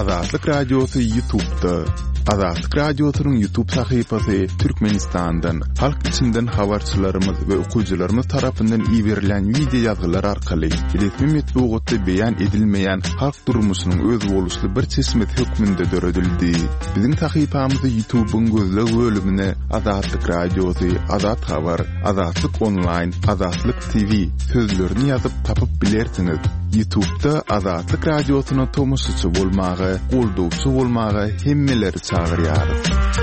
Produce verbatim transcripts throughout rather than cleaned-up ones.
Azatlyk Radiosu YouTube'da. Azatlyk Radiosu'nun YouTube sayfasy Türkmenistan'dan, halk içinden habarçylarymyz we okuwçylarymyz tarapyndan iýerilen video ýazgylar arkaly resmi metbuatda beýan edilmeýän halk durmuşynyň öz boluşly bir çeşmet hökmünde döredildi. Biziň sayfamyzy YouTube'un gözleg bölümine Azatlyk Radiosu, Azat Habar, Azatlyk Online, Azatlyk T V sözlerini ýazyp tapyp bilersiňiz. YouTube'da Azatlyk Radiosu'na tomusçy bolmagy, goldowçy bolmagy hemmeleri çağırýarys.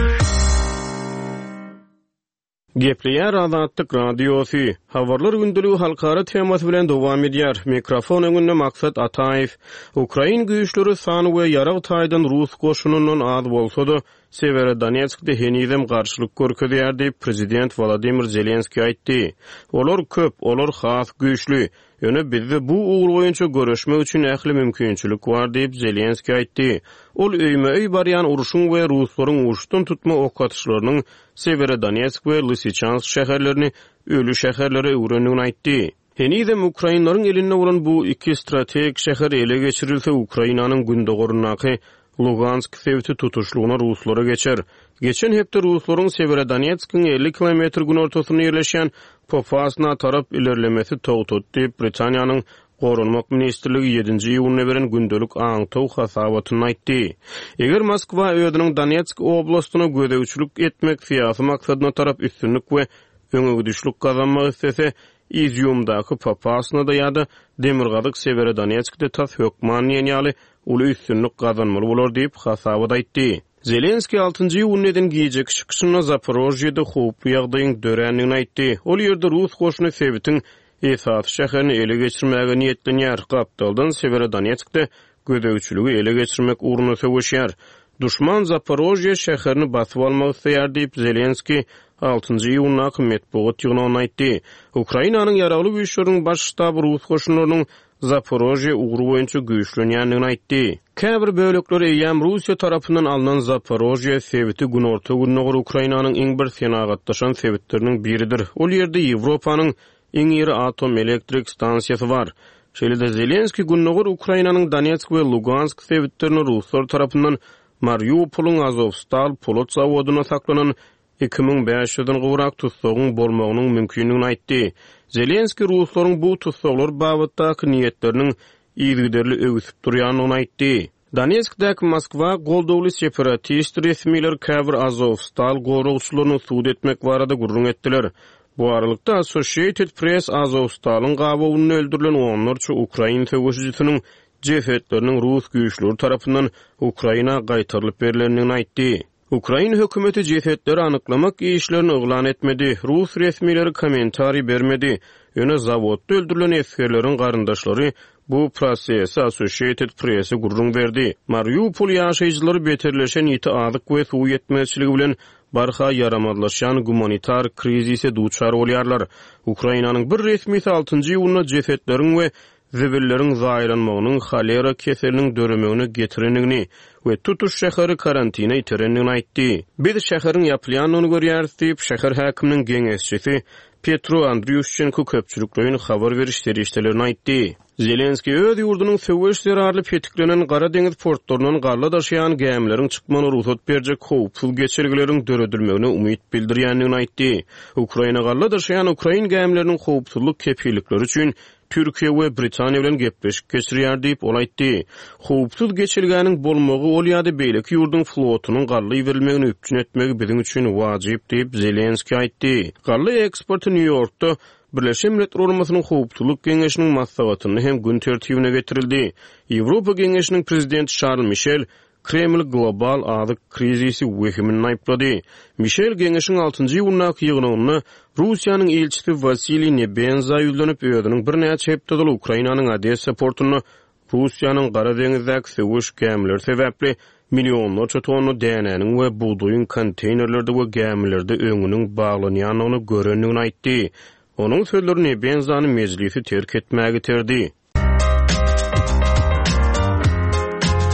Gepleýär Azatlyk Radiosu. Habarlar gündülügi halkara temasy bilen dowam edýär. Mikrofon öňünde Maksat Ataýew. Ukraina güýçleri sany we ýarag taýdan Rus goşunundan az bolsa-da, Severodonetskde henizem garşylyk görkezýär diýip prezident Volodymyr Zelenski aýtdy. Olar köp, olar has güýçlü. Ýöne bizde bu uğur boýunça görüşmek üçin ähli mümkinçilik bar diýip Zelenski aýtdy. Ol öýme-öý barýan uruşyň we Ruslaryň uruşdan tutma ok atyşlarynyň Severodonetsk we Lysychansk şäherlerini ölü şäherlere öwrendigini aýtdy. Henizem Ukrainalaryň eline bolan bu iki strategik şäher ele geçirilse Ukrainanyň günde gorunaky Lugansk sevti tutuşluğuna Ruslara geçer. Geçen hepde Ruslaryň Severodonetskiň elli kilometr gün ortasyna ýerleşen Popasna tarap ilerlemesi togtut diýip Britaniýanyň Gorunmak Ministrligi ýedinji iýulyna beren gündelik aňtaw hasabatyny aýtdy. Eger Moskwa özüniň Donetsk oblastyna gödäwçilik etmek fiýasy maksadyna tarap üstünlik we öňügdüşlik gazanmak istese, Izyumdaky Popasnada ýa-da Demirgazyk Severodonetskde tas hökman ýenýaly uly üstünlik gazanmaly bolar diýip hasabat aýtdy. Zelenski altynjy iýulynyň giýjek çykyşyna Zaporojyeda howp ýagdaýyň dörenligini aýtdy. Ol ýerde Rus goşuny Sevit'in esas şäherini ele geçirmäge niýetlenýär. Gapdaldan Severodonetskde gödäwçiligi ele geçirmek uğruna söwüşýär. Duşman Zaporojye şäherini basyp almak isleýär diýip Zelenski altynjy iýulyny metbuat ýygynyna aýtdy. Ukrainanyň ýaragly güýçleriň baş ştaby Rus goşunlarynyň Zaporojye uğru boýunça güýçlenýändigini aýtdy. Käbir bölekleri ýam Russiýa tarapyndan alynan Zaporojye Seviti gün orta gününe Ukrainanyň iň bir senagatdaşan Sevitleriniň biridir. Ol ýerde Ýewropanyň iň ýeri atom elektrik stansiýasy bar. Şeýle-de Zelenski gününe Ukrainanyň Donetsk we Lugansk Sevitlerini Ruslar tarapyndan Mariupolyň Azovstal polot zawoduna saklanan iki bin beş ýyldan gowrak tutsagyň bolmagynyň mümkinligini aýtdy. Zelenski Ruslaryň bu tutsaglar babatdaky niýetleriniň ýygyderli öwüsip durýanyny aýtdy. Donetskdäki Moskwa goldowly separatist resmiler käbir Azovstal gorugçylaryny suud etmek barada gurrun etdiler. Bu aralykda Associated Press Azovstalyň gabawyny öldürilen onlarça Ukraina söwüşçisiniň cesetleriniň Rus güýçleri tarapyndan Ukraina gaýtarylyp berilendigini aýtdy. Ukraina hökümeti cesetleri anyklamak işlerini oglan etmedi. Rus resmileri kommentari bermedi. Ýöne zawodda öldürilen eskerleriň garyndaşlary bu prosesi Associated Press'e gurrun berdi. Mariupol ýaşaýjylary beterleşen ýiti azyk we suw ýetmezçiligi bilen barha yaramazlaşan humanitar krizise duçar bolýarlar. Ukrainanyň bir resmisi altynjy iýulyna cesetleriň we zebilleriň zaýranmagynyň xolera keseliniň döremegine getirenligini we tutuş şäheri karantina iterenligini aýtdy. Biz şäheriň ýapylýanyny görýäris diýip şäher häkiminiň geňeşçisi Petro Andriushchenko köpçüliklerin habar berişleri işlerini aýtdy. Zelenski öz ýurdunyň söwüş zerarly petiklenen Gara deňiz portlarynyň garla daşaýan gemleriň çykmagyna ruhsat berjek howpsuz geçirgileriň döredilmegine umyt bildirýändigini aýtdy. Ukraina garla daşaýan Ukrain gemleriniň howpsuzlyk kepillikleri üçin Türkiýe we Britaniýa bilen gepleşik geçirýär diýip ol aýtdy. Howpsuz geçirgäniň bolmagy ol ýa-da beýleki ýurdun flotunyň garly berilmegini üpçün etmegi biziň üçin wajyp diýip Zelenski aýtdy. Garly eksporty New Yorkda Birleşen Milletler Uramasynyň howpsuzlyk geňeşiniň maslahatyny hem gün tertibine getirildi. Ýewropa geňeşiniň prezidenti Charles Michel Kreml global azyk krizisi wehimini aýplady. Michel geňeşiň altynjy iýulnaky ýygynyny Russiýanyň elçisi Vasily Nebenza ýüzlenip öýüdüniň bir näçe hepdedil Ukrainanyň Odessa portuny Russiýanyň Gara deňizdäki söwüş gemleri sebäpli millionlarça tonna dänäniň we buğdaýyň konteynerlerde we gemlerde öňüniň baglanýanyny görenligini aýtdy. Onun sözlerini Benzany meclisi terk etmäge terdi.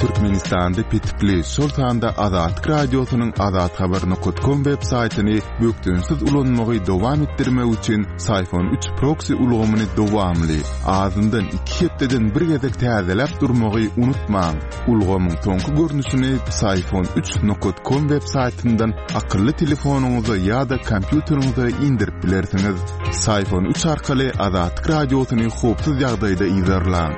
Türkmenistan'da Petipli, Sultan'da Azat Radyosu'nun azat haber nokta com web saytini büktünsiz ulanmagy dowam etdirmek üçin Sayfon üç proxy ulgamyny dowamly, azyndan iki hepdeden bir gezek täzelep durmagy unutmaň. Ulgamyň soňky görnüşini Sayfon üç nokta com web saytyndan akıllı telefonuňyza ýa-da kompýuteriňize indirip bilersiňiz. Sayfon üç arkaly Azat Radyosu'ny hopsuz ýagdaýda izlerläň.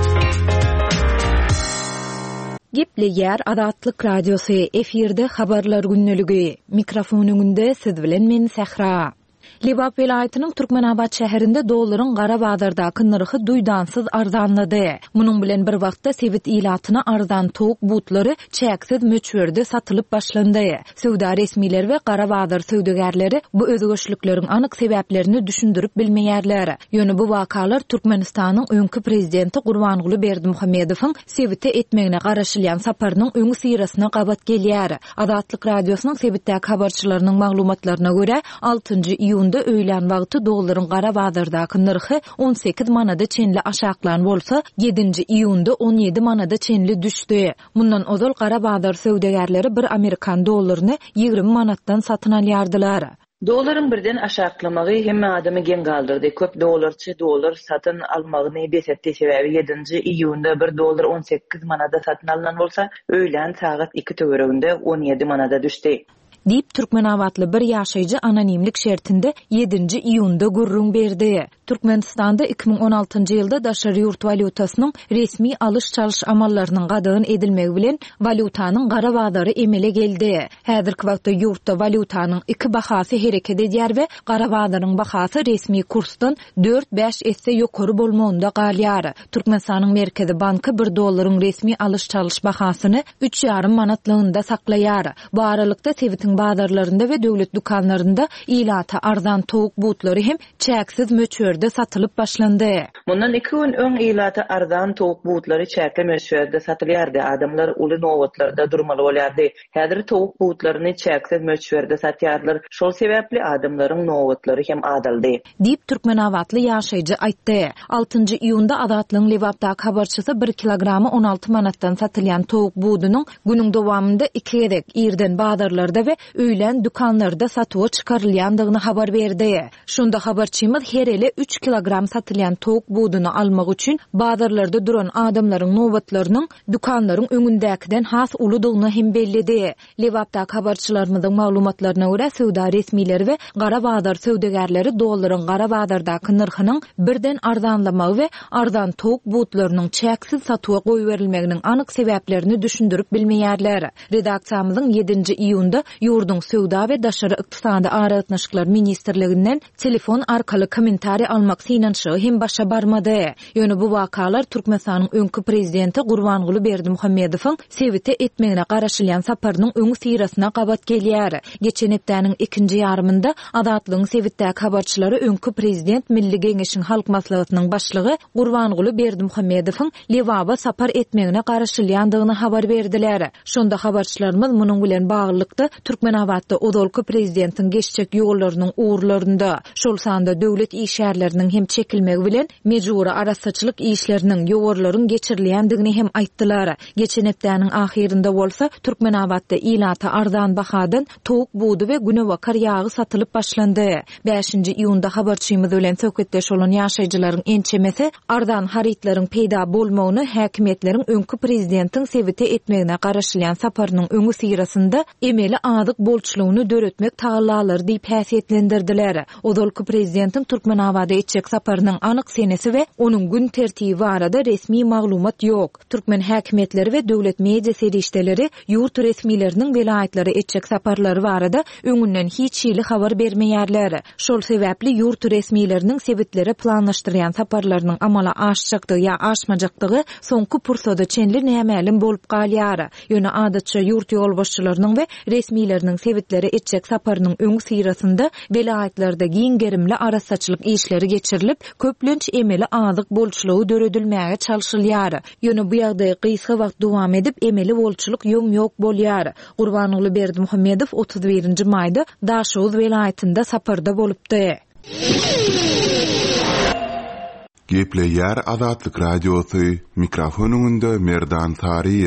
Gepli ýer Azatlyk Radiosu efirde habarlar günneligi. Mikrofon öňünde siz bilen men Sahra. Libap vilayatynyň Türkmenabad şäherinde dollaryň gara bazardaky narhy duýdansız arzanlady. Munyň bilen bir wagtda sebit ilatyna arzan towuk butlary çäksiz möçberde satylyp başlandy. Söwda resmiler we gara bazar söwdegärleri bu özgöçlükleriň anyk sebäplerini düşündirip bilmeýärler. Ýöne bu wakalar Türkmenistanyň öňkü prezidenti Gurbanguly Berdimuhammedowyň sebite etmegine garaşylýan saparynyň öňü syrasyna gabat gelýär. Azatlyk Radiosynyň sebitdäki habarçylarynyň maglumatlaryna görä altynjy iýunda öýlen wagty dollaryň gara bazardaky narhy on sekiz manada çenli aşaklan bolsa, yedinji iýunda on ýedi manada çenli düşdi. Mundan ozal gara bazar söwdegärleri bir Amerikan dollaryny ýigirmi manatdan satyn alýardylar. Doların birden aşaklamagy hemme adamy gen galdyrdy. Köp dollarçy dollar satyn almagyny besetdi sebäbi yedinji iýunda bir dollar on sekiz manada satyn alynan bolsa, öýlen sagat iki töwereginde on ýedi manada düşdi. Dip Türkmenawatly bir ýaşaýjy anonimlik şertinde yedinji iýunda gurrun berdi. Türkmenistanda iki bin on altynjy ýylda daşary ýurt valutasynyň resmi alyş çalyş amallarynyň gadagyn edilmegi bilen valutanyň gara bazary emele geldi. Häzirki wagtda ýurtda valutanyň iki bahasy hereket edýär we gara bazaryň bahasy resmi kursdan dört beş esse ýokary bolmagynda galýar. Türkmenistanyň Merkezi Banky bir dollaryň resmi alyş çalyş bahasyny üç ýarym manatligynda saklaýar. Bu aralykda sebitin bazarlarında we döwlet dukanlarında ilata arzan towuk butlary hem çäksiz möçberde satylyp başlandy. Mundan iki gün öň ilata arzan towuk butlary çäkli möçberde satylýardy. Adamlar uly nowatlarda durmaly bolýardy. Häzir towuk butlaryny çäksiz möçberde satýarlar. Şol sebäpli adamlaryň nowatlary hem adaldy. Dip Türkmenawatly ýaşaýjy aýtdy. altynjy iýunda Azatlyň Libapdaky habarçysy bir kilogramy on alty manatdan satylýan towuk budynyň günüň dowamında iki gezek ýerden bazarlarda we öýlen dukanlarda satywa çykarylýandygyny habar berdi. Şunda habarçymyz her ele üç kilogram satylýan towuk budyny almak üçin bazarlarda duran adamlaryň nowatlarynyň dukanlaryň öňündäkiden has uludygyny hem bellidi. Libapdaky habarçylarymyzyň maglumatlaryna görä söwda resmileri we gara bazar söwdegärleri dollaryň gara bazardaky narhynyň birden arzanlamagy we arzan towuk butlarynyň çäksiz satywa goýberilmeginiň anyk sebäplerini düşündirip bilmeýärler. Redaksiýamyzyň yedinji iýunda Ýurdun Söwda we Daşary Ykdysady Aragatnaşyklar Ministrliginden telefon arkaly kommentari almak synanşy hem başa barmady. Ýöne bu wakalar Türkmenistanyň öňkü prezidenti Gurbanguly Berdimuhammedowyň sebite etmegine garaşylýan saparynyň öňü syrasyna gabat gelýär. Geçen hepdäniň ikinji ýarymynda Azatlygyň sebitdäki habarçylary öňkü prezident Milli Geňeşiň halk maslahatynyň başlygy Gurbanguly Berdimuhammedowyň Liwaba sapar etmegine garaşylýandygyny habar berdiler. Şonda habarçylarymyz munyň bilen baglykda Türkmenawatda odolky prezidentiň geçjek ýollarynyň uğurlarynda, şol sanda döwlet işgärleriniň hem çekilmegi bilen mejburi arasaçylyk işleriniň ýogorlaryň geçirilýändigini hem aýtdylar. Geçen hepdäniň ahirinde bolsa Türkmenawatda ilata arzan bahadan towuk budy we günewakar ýagy satylyp başlandy. beşinji iýunda habarçymyz bilen söhbetdeş bolan ýaşaýjylaryň ençemesi arzan haritlaryň peýda bolmagyny häkimetleriň öňkü prezidentiň sebite etmegine garaşylýan saparynyň öňü syrasynda emeli adyk bolçulugyny döretmek taýlalar diýip häsiýetlendirdiler. Odolky prezidentiň Türkmenawada etjek saparynyň anyk senesi we onuň gün tertibi barada resmi maglumat ýok. Türkmen häkimetleri we döwlet media serişdeleri ýurt resmileriniň welaýatlary etjek saparlary barada öňünden hiç ýyly habar bermeýärler. Şol sebäpli ýurt resmileriniň sebitleri planlaşdyrýan saparlarynyň amala aşjakdygy ýa aşmajakdygy soňky pursada çenli nämälim bolup galýar. Ýöne adatça ýurt ýolbaşçylarynyň we resmileriniň sebitleri etjek saparynyň öňü syrasynda welaýatlarda giň gerimli arasaçylyk işleri geçirilip köplenç emeli adyk bolçulugy döredilmäge çalşylýar. Ýöne bu ýagdaý gysga wagt dowam edip emeli bolçuluk ýom ýok bolýar. Gurbanguly Berdimuhammedow otuz birinji maýda Daşoz welaýatynda saparda bolupdy. Gepleýär Azatlyk Radiosu, mikrofonunda Merdan Tariýew.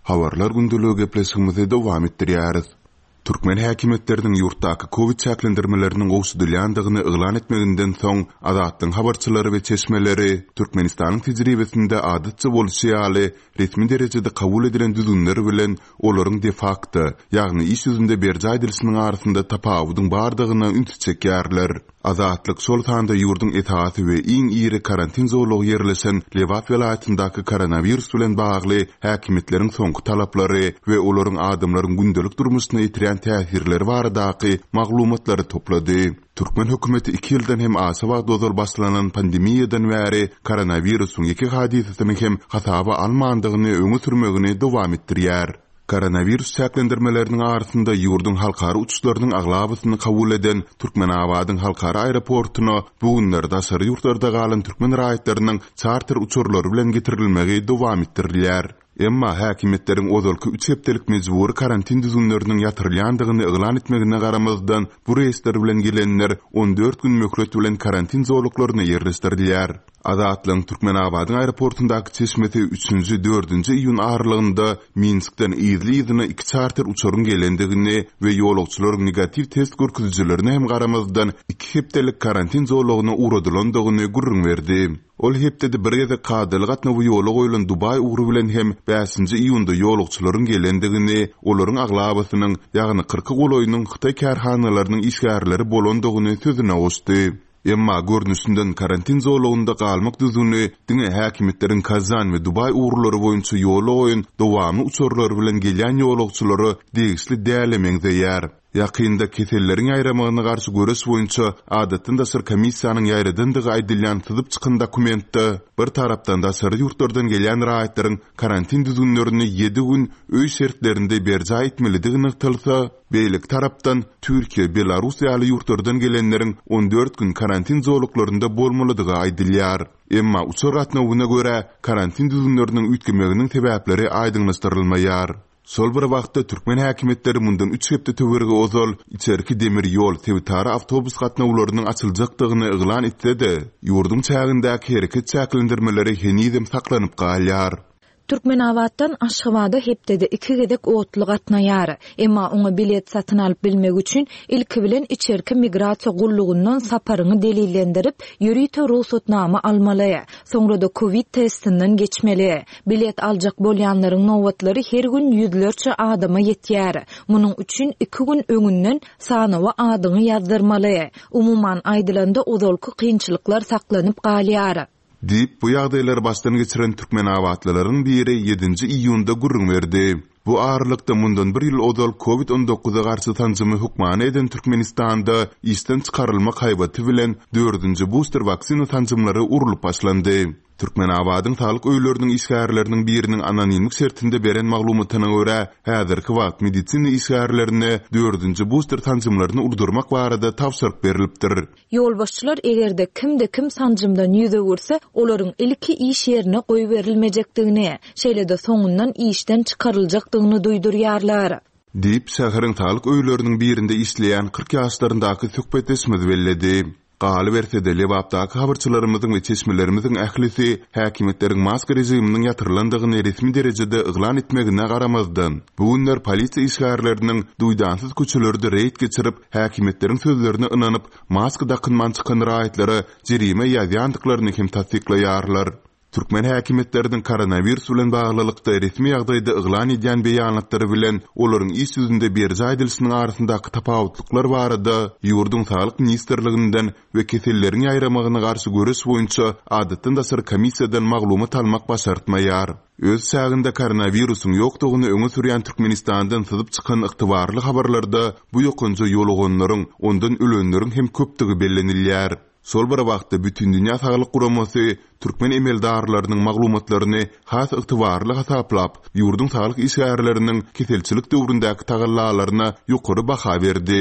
Habarlar gündülüğü gepleşigimizi dowam etdirýäris. Türkmen häkimetleriniň ýurtdaky Covid çäklendirmeleriniň gowşudylýandygyny yglan etmeginden soň Azatlyň habarçylary we çeşmeleri Türkmenistanyň tejribesinde adatça bolşy ýaly resmi derejede kabul edilen düzünler bilen olaryň de facto, ýagny iş ýüzünde berje edilişiniň arasynda tapawudyň bardygyna ünsiz çekýärler. Azatlyk şol tanda ýurdun etaty we iň iri karantin zorlugy ýerleşen Lewat welaýatyndaky koronavirus bilen bagly häkimetleriň soňky talaplary we olaryň adamlaryň gündelik durmuşyna ýetiren täsirleri baradaky maglumatlary toplady. Türkmen hökümeti iki ýyldan hem asawa dozul başlanan pandemiýadan bäri koronavirusyň iki hadisasyny hem hasaba almandygyny öňe sürmegini dowam etdirýär. Koronavirus çäklendirmeleriniň arasynda ýurdun halkary uçuşlarynyň aglabasyny kabul eden Türkmenabadyň halkary aeroportuny bu günlerde aşary ýurtlarda galan türkmen raýatlarynyň charter uçurlary bilen getirilmegi dowam etdirilýär. Emma häkimetleriň ozalky üç hepdelik mejburi karantin düzünleriniň ýatyrylýandygyny yglan etmegine garamazdan bu reýsler bilen gelenler on dört gün möhlet bilen karantin zorluklaryny ýerleşdirilýär. Azatlyň Türkmenabadyň aeroportundaky çeşmeti üçünji dördünji iýun aralygynda Minskden ýyly iki charter uçuryň gelendigini we ýolagçylaryň negativ test görkezjilerini hem garamazdan iki hepdelik karantin zorlugyna uradylandygyny gurrun berdi. Ol hepdede bir ýerde kadylyk atnawy ýola goýulan Dubay ugry bilen hem beşinji iýunda ýolagçylaryň gelendigini, olaryň aglabasynyň ýagny kırk goloýunyň Hytaý karhanalarynyň işgärleri bolandygyny sözüne goşdy. Emma görnüşinden karantin zorlugunda galmak düzüni diňe häkimetleriň Kazan we Dubay ugrulary boýunça ýola goýun dowamy uçurlary bilen gelýän ýolagçylary degisli dälemeňdeýär. Ýakynda keselleriň aýramagyna garşy göres boýunça adatynda sır komissiýanyň ýaýradyndygy aýdylýan tyzyp çykan dokumentde bir tarapdan da sır ýurtlardan gelýän raýatlaryň karantin düzünlerini ýedi gün öý şertlerinde berje etmelidigini tylsa, beýlik tarapdan Türkiýe, Belarus ýaly ýurtlardan gelenleriň on dört gün karantin zorluklarynda bolmalydygy aýdylýar. Emma uçur atnawyna görä karantin düzünleriniň üýtgemeginiň sebäpleri aýdynlaşdyrylmaýar. Sol bir wagtda Türkmen häkimetleri mundan üç hepde töwerge ozal içerki demir ýol, tewtara awtobus gatnawlarynyň açyljakdygyny yglan etdi-de, ýurdun çägindäki hereket çäklendirmeleri henizem saklanyp galýar. Türkmenabatdan Aşgabatda hepdede iki gedek otlyk atnaýar. Emma oňa bilet satyn alyp bilmek üçin ilki bilen içerki migrasiýa gullugundan saparyny delillendirip, ýürüýte ruhsatnama almaly. Soňra da Covid testinden geçmeli. Bilet aljak bolýanlaryň nowatlary her gün ýüzlerçe adama ýetýär. Munyň üçin iki gün öňünden sanawa adyny ýazdyrmaly. Umuman aýdylanda ozalky kynçylyklar saklanyp galýar. Dip bu ýagdaýlary başdan geçiren Türkmenabatlylaryň biri ýedinji iýunda gurrun berdi. Bu ağırlykda mundan bir ýyl ozal Covid on dokuza garşy tanjymy hukmany eden Türkmenistanda işden çykarylmak haýbaty bilen dördünji booster vaksina tanjymlary urulyp başlandy. Türkmenabadyň sağlyk öýleriniň işgärleriniň biriniň anonimlik sertinde beren maglumatyna görä, häzirki wagt medisina işgärlerine dördünji booster tanjymlaryny urdurmak barada tawsyryk berilipdir. Ýolbaşçylar egerde kimde kim sanjymdan ýüze görse, olaryň ilki iş ýerine goýup berilmejekdigini, şeýle-de soňundan işden çykaryljakdygyny duýdurýarlar. Dip şäheriň sağlyk öýleriniň birinde işleýän kırk ýaşlaryndaky söhbetesimiz belledi. Galy bersede Lewapdaky habarçylarymyzyň we çeşmelerimizin ählisi häkimetleriň maska rejiminiň ýatyrlandygyny resmi derejede yglan etmegine garamazdan, bu günler polisiýa işgärleriniň duýdansyz köçelerde reýt geçirip, häkimetleriň sözlerine ynanyp, maska dakynman çykan raýatlary jerime ýazýandyklaryny hem tasdiklaýarlar. Türkmen häkimetleriniň koronavirus bilen baglylykda resmi ýagdaýda yglan edýän beýanatlary bilen olaryň iş ýüzünde berje edilişiniň arasyndaky tapawutlyklar barada ýurdun saglyk ministrliginden we keselleriň ýaýramagyna garşy göres boýunça adatynda sır komissiýadan maglumat almak başartmaýar. Öz çäginde koronavirusyň ýokdugyny öňe sürýän Türkmenistandan syzyp çykan ygtybarly habarlarda bu ýokunjy ýolgonlaryň, ondan ölenleriň hem köpdigi bellenilýär. Sol bir wagtda bütün dünýä saglyk guramasy türkmen emeldarlarynyň maglumatlaryny has ygtybarly hasaplap, ýurdun saglyk işgärleriniň keselçilik döwründeäki tagallalaryna ýokary baha berdi.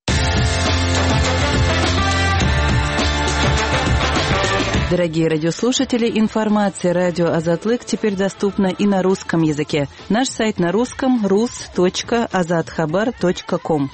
Дорогие радиослушатели, информация радио «Азатлык» теперь доступна и на русском языке. Наш сайт на русском — рус точка азатхабар точка ком.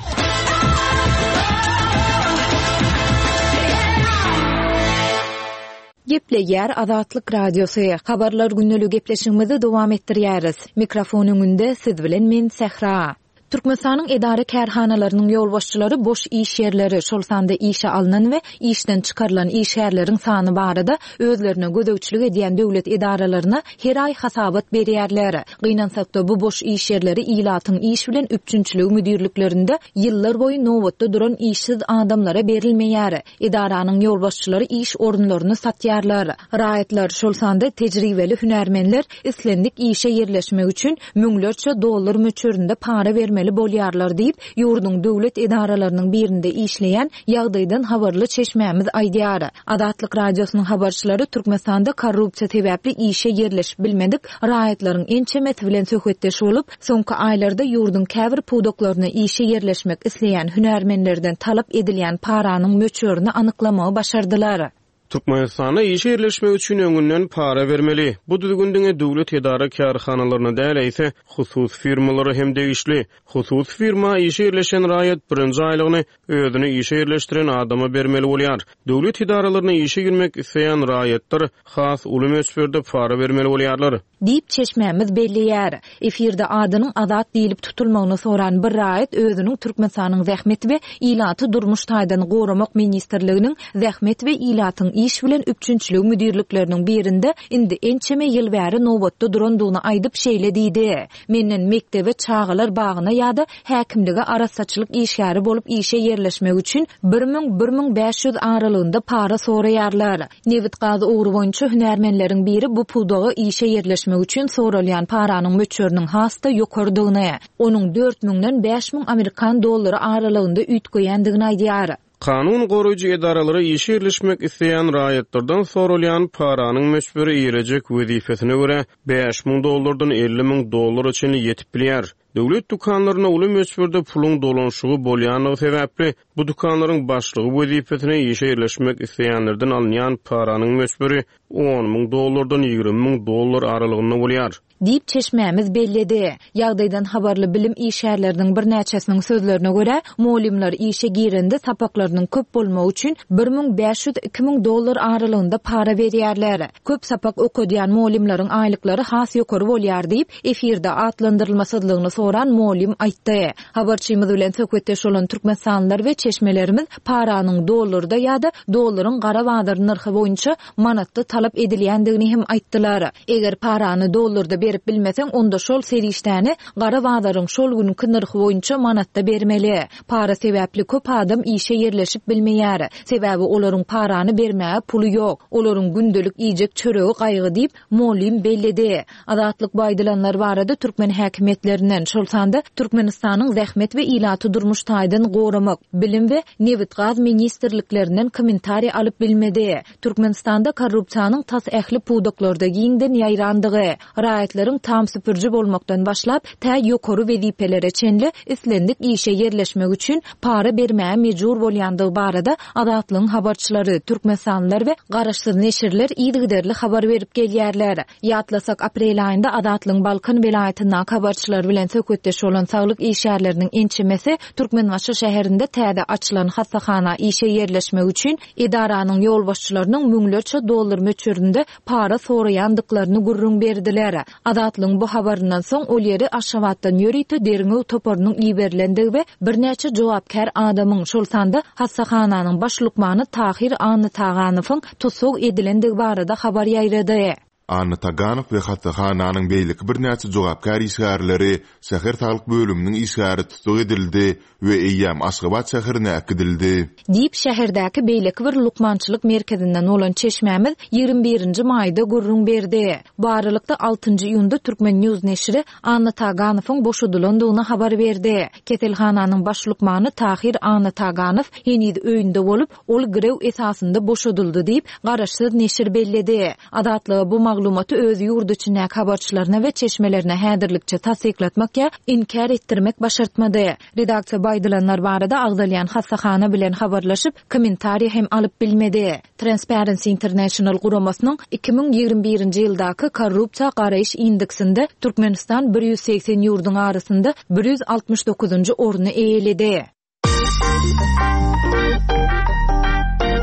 Gepleýär Azatlyk Radiosu. Habarlar günnäli gepleşigimizi dowam etdirýäris. Mikrofon öňünde siz bilen men Sehra. Türkmenistanyň edara kärhanalarynyň ýolbaşçylary boş iş ýerleri, şol sanda işe alynan we işden çykarylan iş ýerleriň sany barada özlerine gödäwçilik edýän döwlet edaralaryna her ay hasabat berýärler. Gynansak-da bu boş iş ýerleri ilatyň iş bilen üçünçülük müdirliklerinde ýyllar boyu nowatda duran işsiz adamlara berilmeýär. Edaranyň ýolbaşçylary iş orunlaryny satýarlar. Raýatlar şol sanda tejribeli hünärmenler islendik işe ýerleşmek üçin müňlerçe dollar möçürinde para berme bolýarlar diýip ýurdun döwlet edaralarynyň birinde işleýän ýagdaýdan habarly çeşmämiz aýdýar. Azatlyk radiosynyň habarçylary Türkmenistanda korrupsiýa sebäpli işe ýerleşip bilmedik raýatlaryň ençemeti bilen söhbetdeş bolup, soňky aýlarda ýurdun käbir pudoklaryna işe ýerleşmek isleýän hünärmenlerden talap edilýän paranyň möçürini anyklamagy başardylar. Türkmenistana işe yerleşmek üçin öňünden para bermeli. Bu düzgündüňe döwlet edara kärhanalaryna däl ise husus firmalary hem degişli. Husus firma işe yerleşen raýat birinji aýlygyny özüne işe yerleşdiren adama bermeli bolýar. Döwlet edaralaryna işe girmek isleýän raýatlar has uly möçberde para bermeli bolýarlar. Diýip çeşmämiz belliýär. Efirde adynyň azat diýilip tutulmagyny soran bir raýat özüniň Türkmenistanyň zähmeti we ilaty durmuş taýdan goramak ministrliginiň zähmet we ilatyň iş bilen üçünçülük müdirlikleriniň birinde indi ençeme ýyl bäri nowatda durandygyny aýdyp şeýle diýdi. Menden mektebe çağalar bagyna ýa-da häkimlige arasaçylyk işgäri bolup işe ýerleşmek üçin bir miň bir miň beş ýüz aralygynda para soraýarlar. Nevit gazy ugry boýunça hünärmenleriň biri bu puldagy işe ýerleşmek üçin soralýan paranyň möçüriniň hasta ýokardygyny, onuň dört miňden beş miň Amerikan dollary aralygynda üýtgeýändigini aýdýar. Kanun goruýjy edaralary işe ýerleşmek isleýän raýatlardan soralýan paranyň möçberi ýerejek wezifesine görä beş miň dollardan elli miň dollar üçin ýetip bilýär. Döwlet dukanlaryna uly möçberde puluň dolanşygy bolýanyny sebäpli bu dukanlaryň başlygy wezifesine işe ýerleşmek isleýänlerden alynýan paranyň möçberi on miň dollardan ýigirmi miň dollar aralygynda bolýar. Diýip çeşmämiz belledi. Ýagdaýdan habarly bilim işgärleriniň bir näçesiniň sözlerine görä, molimler işe girende sapaklarynyň köp bolmagy üçin bir miň beş ýüz iki miň dollar aralygynda para berýärler. Köp sapak okudýan molimleriň aýlyklary has ýokary bolýar diýip efirde atlandyrylmasydlygyny soran molim aýtdy. Habarçymyz bilen söhbetdeş bolan türkmenstanlylar we çeşmelerimiz paranyň dollarda ýa-da dollaryň gara bazar narhy boýunça manatda talap edilýändigini hem aýtdylar. Eger parany dollarda berip bilmeseň onda şol seriştäni gara bazaryň şol günkü narhy boýunça manatda bermeli. Para sebäpli köp adam işe ýerleşip bilmeýär. Sebäbi olaryň parany bermäge puly ýok. Olaryň gündelik iýjek çöregi gaýgy diýip molim belledi. Azatlyk baýdylanlar barada türkmen häkimetlerinden şol sanda Türkmenistanyň zähmet we ilaty durmuş taýdan goramak, bilim we nevit gaz ministrliklerinden kommentari alyp bilmedi. Türkmenistanda korrupsiýanyň tas ähli pudoklarda giňden ýaýrandygy, raýatlaryň tam süpürji bolmakdan başlap tä ýokary wezipelere çenli islendik işe ýerleşmek üçin para bermäge mejbur bolýandygy barada azatlygyň habarçylary, türkmenstanlylar we garaşsyz neşirler ýygyderli habar berip gelýärler. Ýatlasak aprel aýynda azatlygyň Balkan welaýatynyň habarçylary bilen söhbetdeş bolan saglyk işgärleriniň ençemesi Türkmenbaşy şäherinde täze açylan hassahana işe ýerleşmek üçin edaranyň ýolbaşçylarynyň müňlerçe dollar möçürinde para soraýandyklaryny gurrun berdiler. Azatlygyň bu habaryndan soň ol ýeri Aşgabatdan ýörüýte derňew toparynyň iýberlendigi we birnäçe jogapkär adamyň şol sanda hassahanyň başlykmany Tahir Any Taganowyň tutsak edilendigi barada habar ýaýrady. Any Taganow we hassahanyň beýleki birnäçe jogapkär işgärleri şäher talyk bölüminiň işgäri tutsak edildi we eýýäm Aşgabat şäherine äkidildi. Diýip şäherdäki beýleki bir lukmançylyk merkezinden olan çeşmämiz ýygrimi birinji maýda gurrun berdi. Baralykda altynjy iýunda Türkmen News neşri Any Taganowyň boşadylandygyny habar berdi. Keselhananyň başlykmany Tahir Any Taganow henüz öýünde bolup, ol grew esasynda boşadyldy diýip garaşsyz neşir belledi. Azatlygy bu maglumaty öz ýurdu içindäki habarçylaryna we çeşmelerine häzirlikçe tasdiklatmak ýa inkar etdirmek başartmady. Redaksiýa baýdylanlar barada agdalýan hassahana bilen habarlaşyp kommentari hem alyp bilmedi. Transparency International guramasynyň iki miň ýygrimi birinji ýyldaky korrupsiýa garaýyş indeksinde Türkmenistan bir ýüz seksen ýurduň arasynda bir ýüz altmyş dokuzunjy orny eýledi.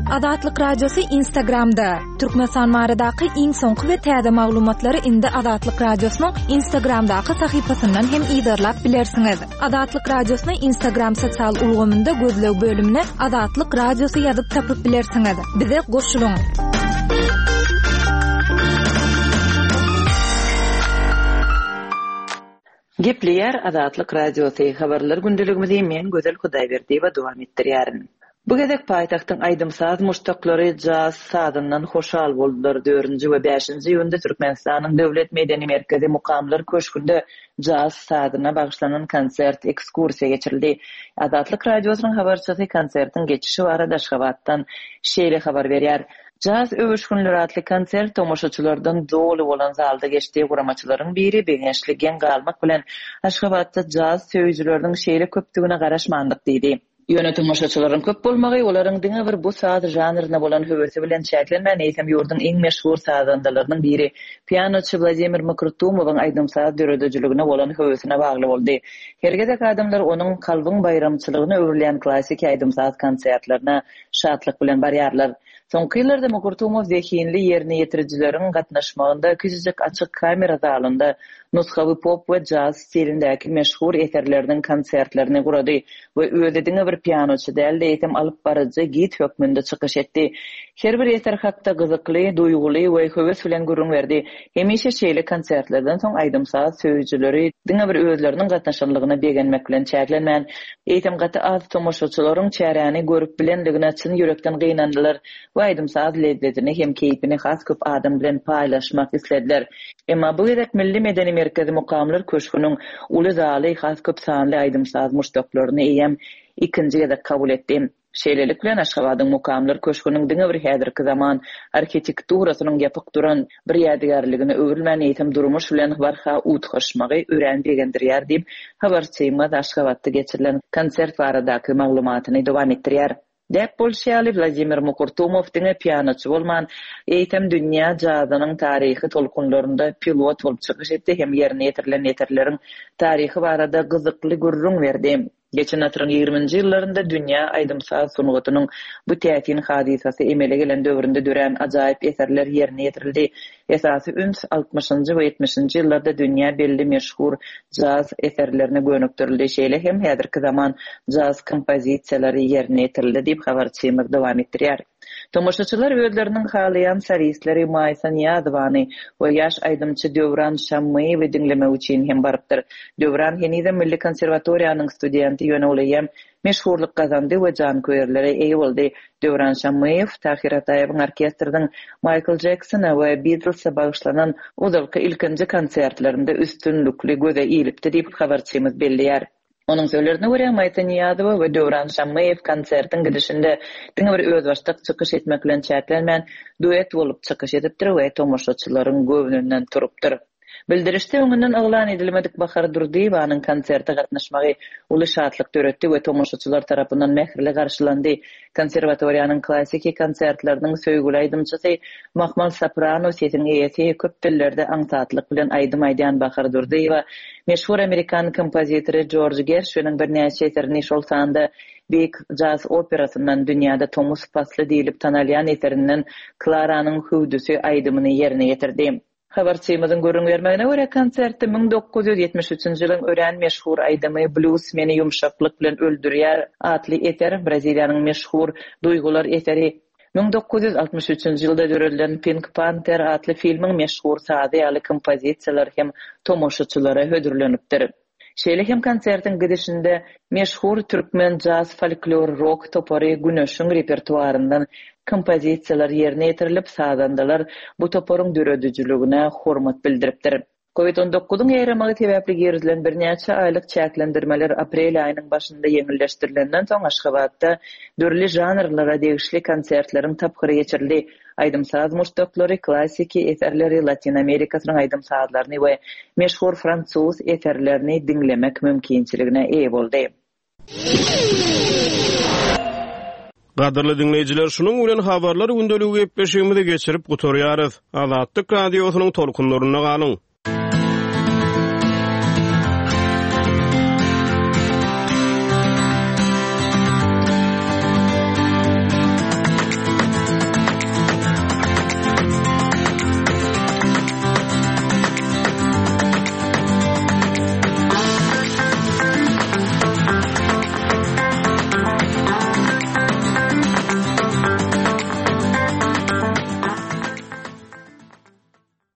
Azatlyk Radiosu Instagramda. Türkmenistan maradaky iň soňky we täze maglumatlary indi Azatlyk Radiosynyň Instagramdaky sahypasyndan hem ýa-da bilersiňiz. Azatlyk Radiosyny Instagram sosial ulgamynda gözlew bölümine Azatlyk Radiosu ýazyp tapyp bilersiňiz. Bize goşulyň. Gepleýär Azatlyk Radiosu habarlar gündeligimizi men Gözel Hudaýberdi we dowam etdirýärin. Bu gezek paýtagtyň aýdymsaz muştaklary jaz sadyndan hoşal boldular. dördünji we beşinji ýylda Türkmenistanyň Döwlet Medeni Merkezi Mukamlar Köşkünde jaz sadyna bagyşlanan konsert ekskursiýa geçirildi. Azatlyk Radiosynyň habarçysy konsertiň geçişi barada Aşgabatdan şeýle habar berýär. Jaz öwüşgünleri atly konsert tomoşaçylardan dolu bolan zalda geçdi. Guramaçylaryň biri beňeşli gen galmak bilen Aşgabatda jaz söýüjüläriniň şeýle köpdigine garaşmandyk diýdi. Yönetim maşaçylaryň köp bolmagy olaryň diňe bir bu saz janryna bolan höwesi bilen çäklenmän eýsem ýurdun iň meşhur sazandalaryndan biri pianoçy Vladimir Makrutumowyň aýdymsaz döredejligine bolan höwesine bagly boldy. Hergede adamlar onuň kalbyň bayramçylygyny öwürleýän klassik aýdymsaz konsertlerine şatlyk bilen barýarlar. Soňky ýyllarda Makrutumov zehinli ýerine ýetirjileriň gatnaşmagynda küçüjek açyk kamera zalynda nusxawy pop we jazz stilindäki meşhur eserleriniň konsertlerini gurady we özüdiňe bir pianoçy däldi eýtem alyp barajy git hökmünde çykyş etdi. Her bir eser hakda gyzykly, duýguly we höwes bilen gürrüň berdi. Hemişe şeýle konsertlerden soň aýdymsaz söýüjüleri diňe bir özleriniň gatnaşanlygyna begenmek bilen çäklenmän. Eýtem gaty az tomoşaçylaryň çäräni görüp bilendigine çyn ýürekden gynandylar we aýdymsaz lezzetini hem keýpini has köp adam bilen paýlaşmak islediler. Emma bu gerek Milli Medeni Merkezi Mukamlar Köşküniň uly zaly has köp sanly aýdymsaz muştaklaryny eýem ikinji gezek kabul etdi. Şeýlelik bilen Aşgabatyň Mukamlar Köşküniň diňe bir häzirki zaman arhitekturasynyň ýapyk duran bir ýadygarligini öwrülmän eýtim durmuş bilen barha utgaşmagy öwren begendirýär diýip habarçymyz Aşgabatda geçirilen konsert baradaky maglumatyny dowam etdirýär. Dep bolşýaly Vladimir Makrutumov diňe pianoçy bolman eýtem dünýä jazynyň taryhy tolkunlarynda pilot bolup çykyş etdi hem ýerine ýetirilen eterleriň taryhy barada gyzykly gürrüň berdi. Geçen asryň ýygrimiňji ýyllarynda dünýä aýdymsaz sunugatynyň bu tätin hadisasy emele gelen döwründe dören ajaýyp eserler ýerine ýetirildi. Esasy üns altmışynjy we ýetmişinji ýyllarda dünýä belli meşhur jaz eserlerine gönükdirildi. Şeýle hem häzirki zaman jaz kompozisiýalary ýerine ýetirildi diýip habarçymyz dowam etdirýär. Tomoşaçylar özleriniň halayan solistleri Maysa Niyazowany we ýaş aýdymçy Döwran Şammaýewy dinleme üçin hem barypdyr. Döwran henide Milli Konserwatoriýanyň studenty ýöne bolýan meşhurlyk gazandy we jankoýerlere eýe boldy. Döwran Şammaýew Tahir Ataýewiň orkestriniň Michael Jacksona we Beatles'a bagyşlanan uzalky ilkinji konsertlerinde üstünlükli göze iýilipdi diýip habarçymyz belliýär. Onun sözlerine göre Maysa Niyazowa we Döwran Şammaýew konsertiň gidişinde diňe bir öz başlyk çykyş etmek bilen çäklenmän duet bolup çykyş edipdir we tomoşaçylaryň göwnünden turupdyr. Bildirişde öňünden aglan edilmedik Bahar Durdiýewanyň konsertde gatnaşmagy uly şatlyk döretdi we tomoşaçylar tarapyndan mehirli garşylandy. Konserwatoriýanyň klassik konsertleriniň söýgüli aýdymçysy Mahmal Soprano sesiniň eýesi köp dillerde aňsatlyk bilen aýdym aýdan Bahar Durdiýewa meşhur Amerikan kompozitory George Gershwin'in bir näçe eserini şol sanda Big Jazz operasyndan dünýäde tomus pasly diýilip tanalýan eserinden Claranyň hüwdüsi aýdymyny ýerine ýetirdi. Habarçymyzyň görüň bermegine görä konsertde ming dokuz ýüz ýetmiş üçinji ýylyň ören meşhur aýdymy Blues meni ýumşaklyk bilen öldürýär atly eser Braziliýanyň meşhur duýgular eseri ming dokuz ýüz altmış üçinji ýylda döredilen Pink Panther atly filmiň meşhur sady ýaly kompozisiýalary hem tomoşaçylara hödürlenipdir. Şeýle hem konsertiň gidişinde meşhur türkmen jazz, folklor, rock topary Güneşiň repertuaryndan kompozisiýalar ýerine ýetirilip sadandalar bu toparyň döredijligine hormat bildiripdir. kovid on dokuzyň ýaýramagy sebäpli gerilen bir näçe aýlyk çäklendirmeler aprel aýynyň başynda ýeňilleşdirilenden soň Aşgabatda dörli janrlara degişli konsertlerin tapgyry geçirildi. Aýdymsaz muştaklary, klassiki eserleri, Latin Amerikasynyň aýdymsazlaryny we meşhur fransuz eserlerini dinlemek mümkinçiligine eýe boldy. Gadyrly dinleýijiler, şunuň bilen habarlar gündeligi gepleşigimizi geçirip gutorýarys. Azatlyk radiosynyň tolkunlaryna galyň.